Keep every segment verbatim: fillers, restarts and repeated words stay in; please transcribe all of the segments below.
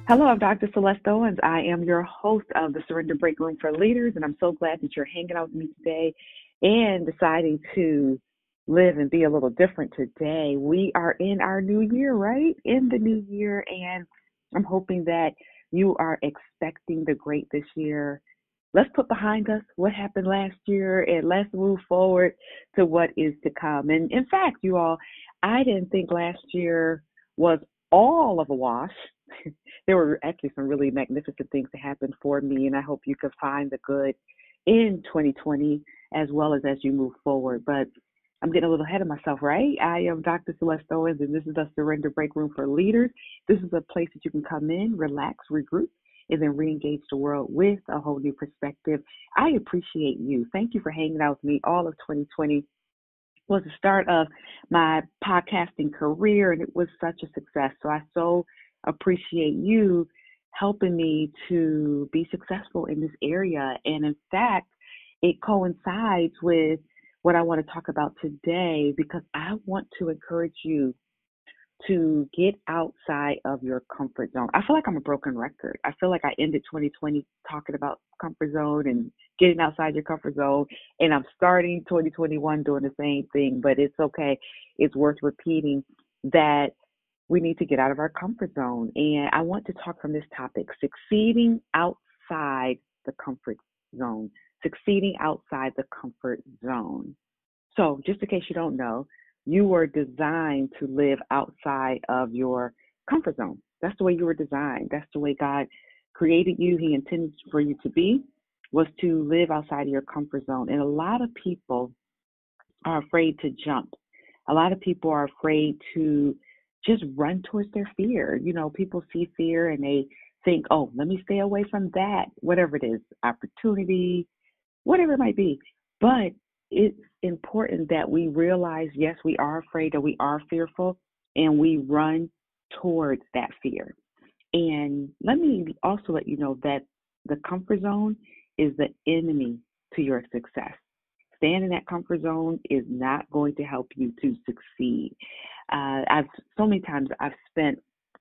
Hello, I'm Doctor Celeste Owens. I am your host of the Surrender Break Room for Leaders, and I'm so glad that you're hanging out with me today and deciding to live and be a little different today. We are in our new year, right? In the new year, and I'm hoping that you are expecting the great this year. Let's put behind us what happened last year and let's move forward to what is to come. And in fact, you all, I didn't think last year was all of a wash. There were actually some really magnificent things that happened for me, and I hope you can find the good in twenty twenty as well as as you move forward. But I'm getting a little ahead of myself, right? I am Doctor Celeste Owens, and this is the Surrender Break Room for Leaders. This is a place that you can come in, relax, regroup, and then re-engage the world with a whole new perspective. I appreciate you. Thank you for hanging out with me. All of twenty twenty was the start of my podcasting career, and it was such a success. So I so appreciate you helping me to be successful in this area. And in fact, it coincides with what I want to talk about today because I want to encourage you to get outside of your comfort zone. I feel like I'm a broken record. I feel like I ended twenty twenty talking about comfort zone and getting outside your comfort zone, and I'm starting twenty twenty-one doing the same thing, but it's okay. It's worth repeating that we need to get out of our comfort zone. And I want to talk from this topic, succeeding outside the comfort zone, succeeding outside the comfort zone. So just in case you don't know, you were designed to live outside of your comfort zone. That's the way you were designed. That's the way God created you. He intended for you to be, was to live outside of your comfort zone. And a lot of people are afraid to jump. A lot of people are afraid to just run towards their fear. You know, people see fear and they think, oh, let me stay away from that, whatever it is, opportunity, whatever it might be. But it's important that we realize, yes, we are afraid or we are fearful, and we run towards that fear. And let me also let you know that the comfort zone is the enemy to your success. Staying in that comfort zone is not going to help you to succeed. Uh, I've so many times I've spent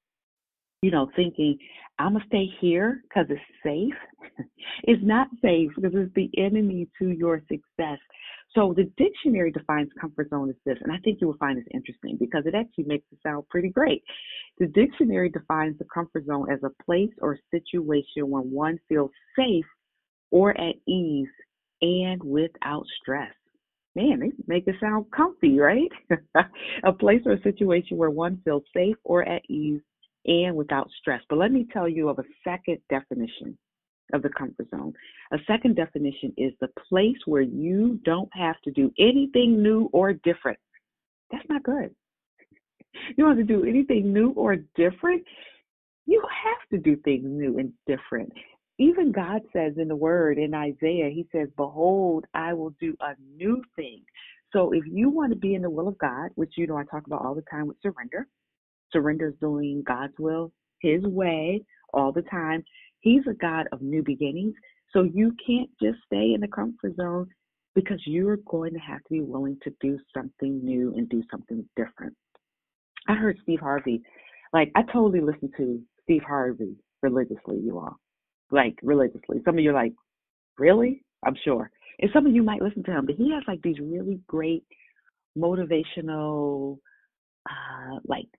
you know, thinking, I'm going to stay here because it's safe. It's not safe because it's the enemy to your success. So the dictionary defines comfort zone as this, and I think you will find this interesting because it actually makes it sound pretty great. The dictionary defines the comfort zone as a place or situation when one feels safe or at ease and without stress. Man, they make it sound comfy, right? A place or a situation where one feels safe or at ease and without stress. But let me tell you of a second definition of the comfort zone. A second definition is the place where you don't have to do anything new or different. That's not good. You don't have to do anything new or different. You have to do things new and different. Even God says in the word in Isaiah, he says, behold, I will do a new thing. So if you want to be in the will of God, which you know I talk about all the time with surrender, surrender is doing God's will, his way all the time. He's a God of new beginnings. So you can't just stay in the comfort zone because you're going to have to be willing to do something new and do something different. I heard Steve Harvey, like I totally listen to Steve Harvey religiously, you all, like religiously. Some of you are like, really? I'm sure. And some of you might listen to him, but he has like these really great motivational, uh, like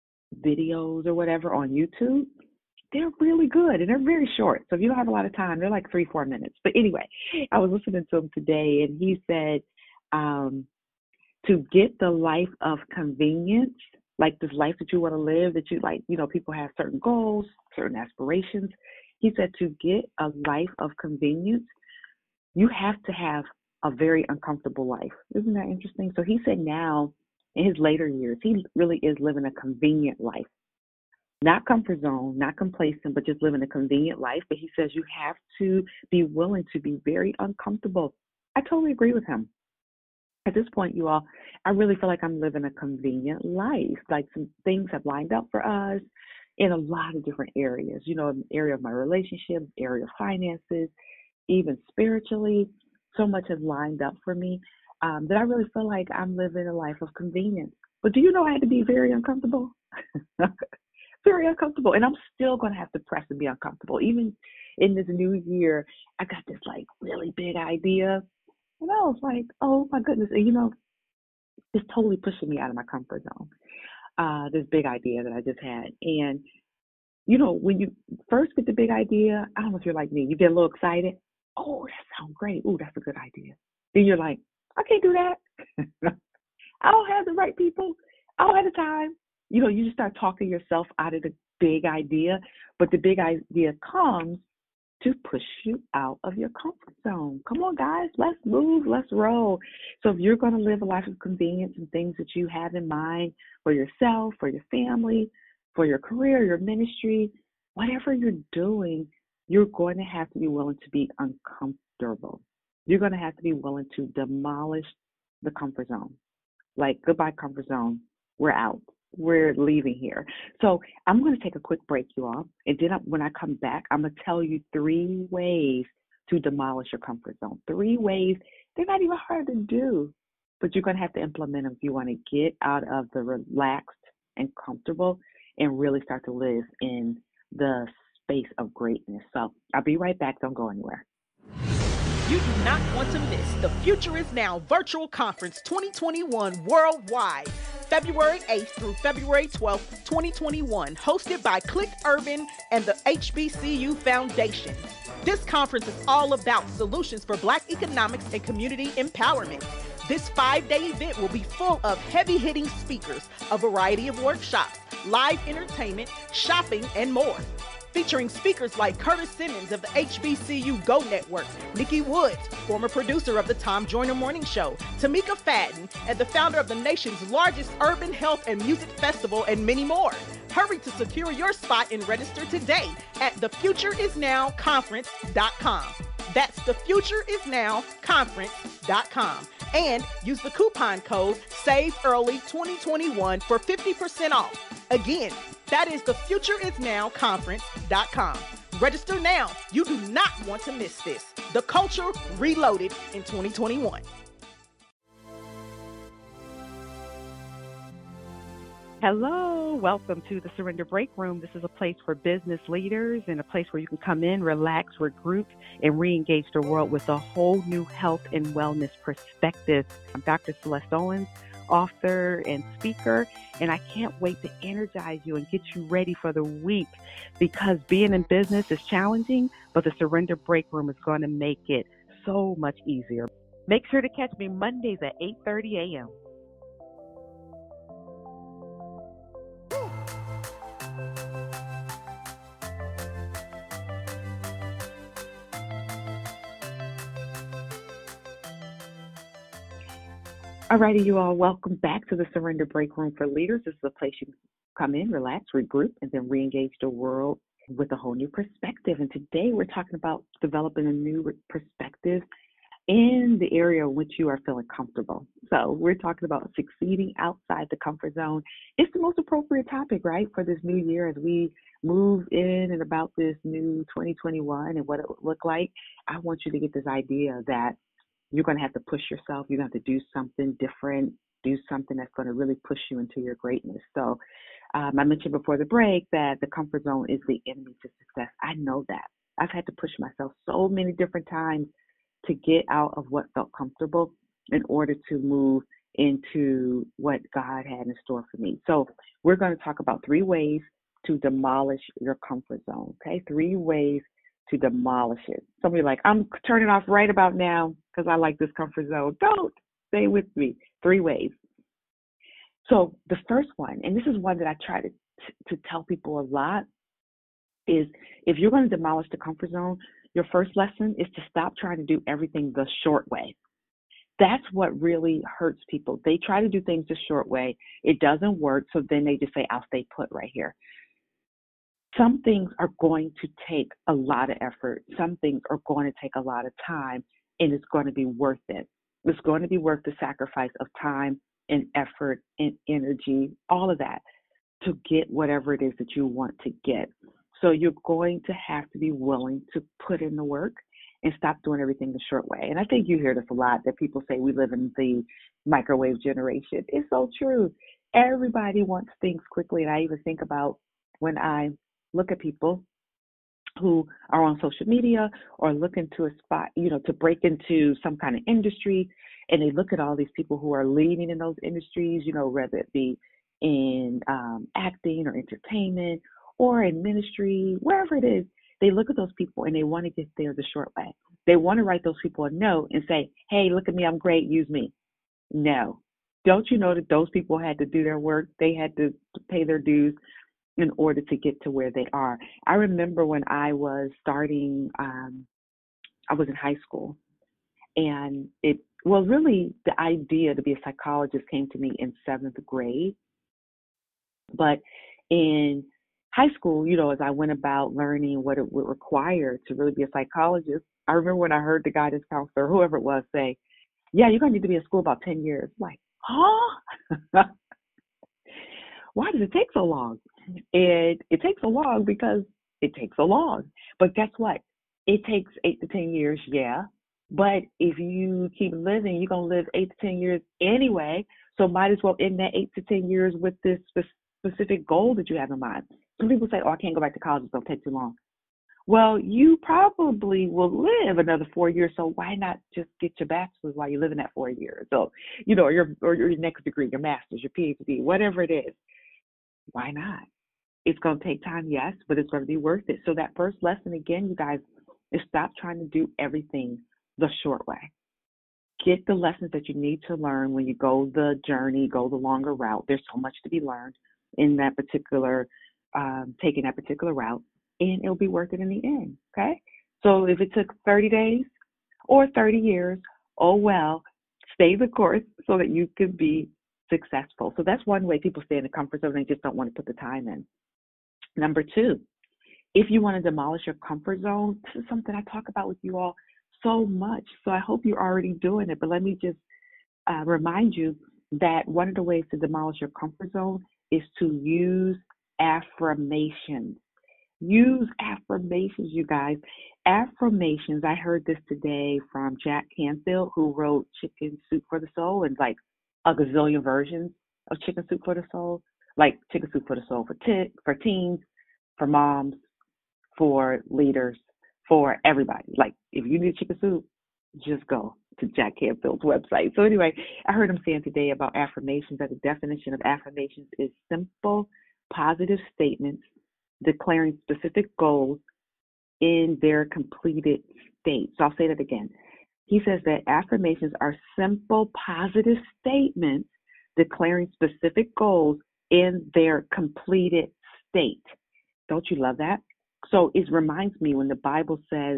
videos or whatever on YouTube. They're really good and they're very short. So if you don't have a lot of time, they're like three, four minutes. But anyway, I was listening to him today and he said, um, to get the life of convenience, like this life that you want to live, that you like, you know, people have certain goals, certain aspirations. He said to get a life of convenience, you have to have a very uncomfortable life. Isn't that interesting? So he said now in his later years, he really is living a convenient life. Not comfort zone, not complacent, but just living a convenient life. But he says you have to be willing to be very uncomfortable. I totally agree with him. At this point, you all, I really feel like I'm living a convenient life. Like some things have lined up for us in a lot of different areas. You know, in the area of my relationships, area of finances, even spiritually, so much has lined up for me um, that I really feel like I'm living a life of convenience. But do you know I had to be very uncomfortable? very uncomfortable. And I'm still going to have to press and be uncomfortable. Even in this new year, I got this like really big idea. And I was like, oh my goodness. And you know, it's totally pushing me out of my comfort zone. Uh, this big idea that I just had. And, you know, when you first get the big idea, I don't know if you're like me, you get a little excited. Oh, that sounds great. Oh, that's a good idea. Then you're like, I can't do that. I don't have the right people. I don't have the time. You know, you just start talking yourself out of the big idea, but the big idea comes to push you out of your comfort zone. Come on, guys, let's move, let's roll. So if you're going to live a life of convenience and things that you have in mind for yourself, for your family, for your career, your ministry, whatever you're doing, you're going to have to be willing to be uncomfortable. You're going to have to be willing to demolish the comfort zone. Like, goodbye, comfort zone. We're out. We're leaving here. So I'm going to take a quick break, you all. And then when I come back, I'm going to tell you three ways to demolish your comfort zone. Three ways. They're not even hard to do, but you're going to have to implement them if you want to get out of the relaxed and comfortable and really start to live in the space of greatness. So I'll be right back. Don't go anywhere. You do not want to miss the Future Is Now Virtual Conference twenty twenty-one worldwide, February eighth through February twelfth, twenty twenty-one, hosted by Click Urban and the H B C U Foundation. This conference is all about solutions for Black economics and community empowerment. This five-day event will be full of heavy-hitting speakers, a variety of workshops, live entertainment, shopping, and more. Featuring speakers like Curtis Simmons of the H B C U Go Network, Nikki Woods, former producer of the Tom Joyner Morning Show, Tamika Fadden, and the founder of the nation's largest urban health and music festival, and many more. Hurry to secure your spot and register today at the future is now conference dot com. That's the future is now conference dot com. And use the coupon code save early twenty twenty-one for fifty percent off. Again, that is the future is now conference dot com. Register now. You do not want to miss this. The Culture Reloaded in twenty twenty-one. Hello, welcome to the Surrender Break Room. This is a place for business leaders and a place where you can come in, relax, regroup, and re-engage the world with a whole new health and wellness perspective. I'm Doctor Celeste Owens, author and speaker, and I can't wait to energize you and get you ready for the week, because being in business is challenging, but the Surrender Break Room is going to make it so much easier. Make sure to catch me Mondays at eight thirty a.m. Alrighty, you all, welcome back to the Surrender Break Room for Leaders. This is a place you can come in, relax, regroup, and then re-engage the world with a whole new perspective. And today we're talking about developing a new perspective in the area in which you are feeling comfortable. So we're talking about succeeding outside the comfort zone. It's the most appropriate topic, right, for this new year as we move in and about this new twenty twenty-one and what it would look like. I want you to get this idea that you're going to have to push yourself. You're going to have to do something different, do something that's going to really push you into your greatness. So um, I mentioned before the break that the comfort zone is the enemy to success. I know that. I've had to push myself so many different times to get out of what felt comfortable in order to move into what God had in store for me. So we're going to talk about three ways to demolish your comfort zone, okay? Three ways to demolish it. Some of you are like, I'm turning off right about now because I like this comfort zone. Don't. Stay with me. Three ways. So the first one, and this is one that I try to, to tell people a lot, is if you're going to demolish the comfort zone, your first lesson is to stop trying to do everything the short way. That's what really hurts people. They try to do things the short way. It doesn't work, so then they just say, I'll stay put right here. Some things are going to take a lot of effort. Some things are going to take a lot of time, and it's going to be worth it. It's going to be worth the sacrifice of time and effort and energy, all of that, to get whatever it is that you want to get. So you're going to have to be willing to put in the work and stop doing everything the short way. And I think you hear this a lot, that people say we live in the microwave generation. It's so true. Everybody wants things quickly. And I even think about when I look at people who are on social media or looking to a spot, you know, to break into some kind of industry, and they look at all these people who are leading in those industries, you know, whether it be in um, acting or entertainment or in ministry, wherever it is, they look at those people and they want to get there the short way. They want to write those people a note and say, hey, look at me, I'm great, use me. No. Don't you know that those people had to do their work? They had to pay their dues in order to get to where they are. I remember when I was starting, um, I was in high school, and it, well, really the idea to be a psychologist came to me in seventh grade. But in high school, you know, as I went about learning what it would require to really be a psychologist, I remember when I heard the guidance counselor, whoever it was, say, yeah, you're going to need to be in school about ten years. I'm like, huh? Why does it take so long? And it takes so long because it takes so long. But guess what? It takes eight to ten years, yeah. But if you keep living, you're going to live eight to ten years anyway. So might as well end that eight to ten years with this specific goal that you have in mind. Some people say, oh, I can't go back to college. It's going to take too long. Well, you probably will live another four years, so why not just get your bachelor's while you're living that four years? So, you know, or your, or your next degree, your master's, your PhD, whatever it is. Why not? It's going to take time, yes, but it's going to be worth it. So that first lesson, again, you guys, is stop trying to do everything the short way. Get the lessons that you need to learn when you go the journey, go the longer route. There's so much to be learned in that particular, um, taking that particular route, and it'll be worth it in the end, okay? So if it took thirty days or thirty years, oh well, stay the course so that you can be successful. So that's one way people stay in the comfort zone. They just don't want to put the time in. Number two, if you want to demolish your comfort zone, this is something I talk about with you all so much. So I hope you're already doing it. But let me just uh, remind you that one of the ways to demolish your comfort zone is to use affirmations. Use affirmations, you guys. Affirmations, I heard this today from Jack Canfield, who wrote Chicken Soup for the Soul, and like a gazillion versions of Chicken Soup for the Soul, like Chicken Soup for the Soul for, t- for teens, for moms, for leaders, for everybody. Like, if you need chicken soup, just go to Jack Canfield's website. So anyway, I heard him saying today about affirmations that the definition of affirmations is simple, positive statements declaring specific goals in their completed state. So I'll say that again. He says that affirmations are simple, positive statements declaring specific goals in their completed state. Don't you love that? So it reminds me when the Bible says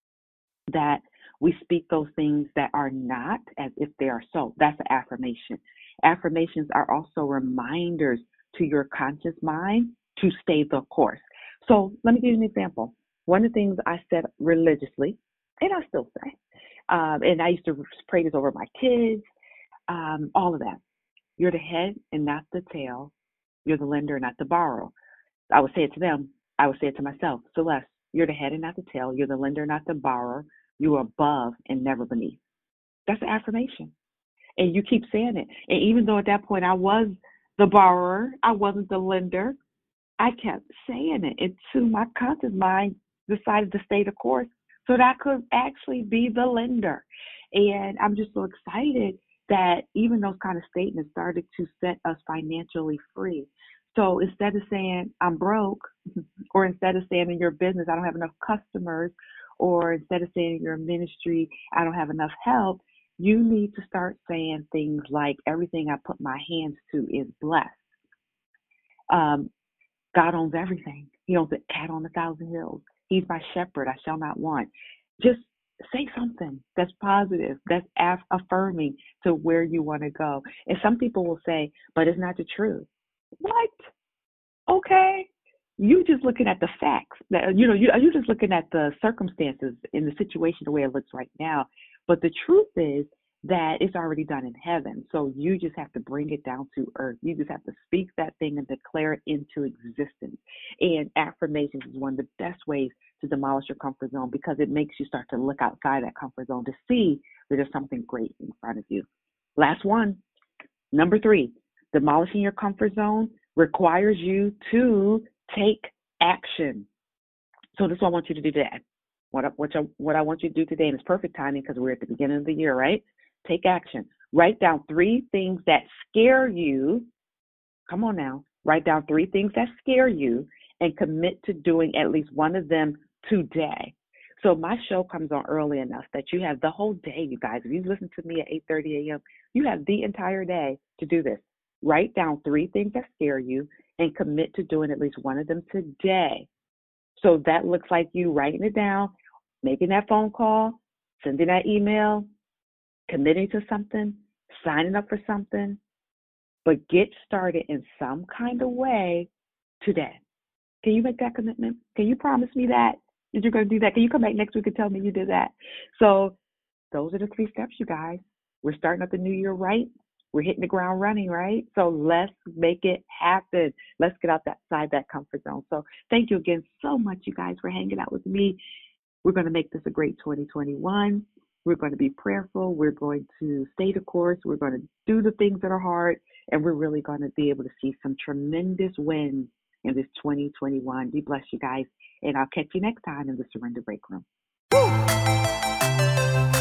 that we speak those things that are not as if they are so. That's an affirmation. Affirmations are also reminders to your conscious mind to stay the course. So let me give you an example. One of the things I said religiously, and I still say, um, and I used to pray this over my kids, um, all of that. You're the head and not the tail. You're the lender and not the borrower. I would say it to them. I would say it to myself. Celeste, you're the head and not the tail. You're the lender, not the borrower. You are above and never beneath. That's an affirmation. And you keep saying it. And even though at that point I was the borrower, I wasn't the lender, I kept saying it until my conscious mind decided to stay the course so that I could actually be the lender. And I'm just so excited that even those kind of statements started to set us financially free. So instead of saying I'm broke, or instead of saying in your business I don't have enough customers, or instead of saying in your ministry I don't have enough help, you need to start saying things like everything I put my hands to is blessed. Um, God owns everything. He owns a cat on a thousand hills. He's my shepherd. I shall not want. Just say something that's positive, that's aff- affirming to where you want to go. And some people will say, but it's not the truth. What? Okay. You just looking at the facts. That, you know, you, you're just looking at the circumstances in the situation the way it looks right now. But the truth is that it's already done in heaven. So you just have to bring it down to earth. You just have to speak that thing and declare it into existence. And affirmations is one of the best ways to demolish your comfort zone, because it makes you start to look outside that comfort zone to see that there's something great in front of you. Last one, number three, demolishing your comfort zone requires you to Take action. So this is what I want you to do today. What I, what, I, what I want you to do today, and it's perfect timing because we're at the beginning of the year, right? Take action. Write down three things that scare you. Come on now. Write down three things that scare you and commit to doing at least one of them today. So my show comes on early enough that you have the whole day, you guys. If you listen to me at eight thirty a.m., you have the entire day to do this. Write down three things that scare you and commit to doing at least one of them today. So that looks like you writing it down, making that phone call, sending that email, committing to something, signing up for something, but get started in some kind of way today. Can you make that commitment? Can you promise me that? That you're going to do that? Can you come back next week and tell me you did that? So those are the three steps, you guys. We're starting up the new year right. We're hitting the ground running, right? So let's make it happen. Let's get outside that comfort zone. So thank you again so much, you guys, for hanging out with me. We're going to make this a great twenty twenty-one. We're going to be prayerful. We're going to stay the course. We're going to do the things that are hard. And we're really going to be able to see some tremendous wins in this twenty twenty-one. Be blessed, you guys. And I'll catch you next time in the Surrender Break Room.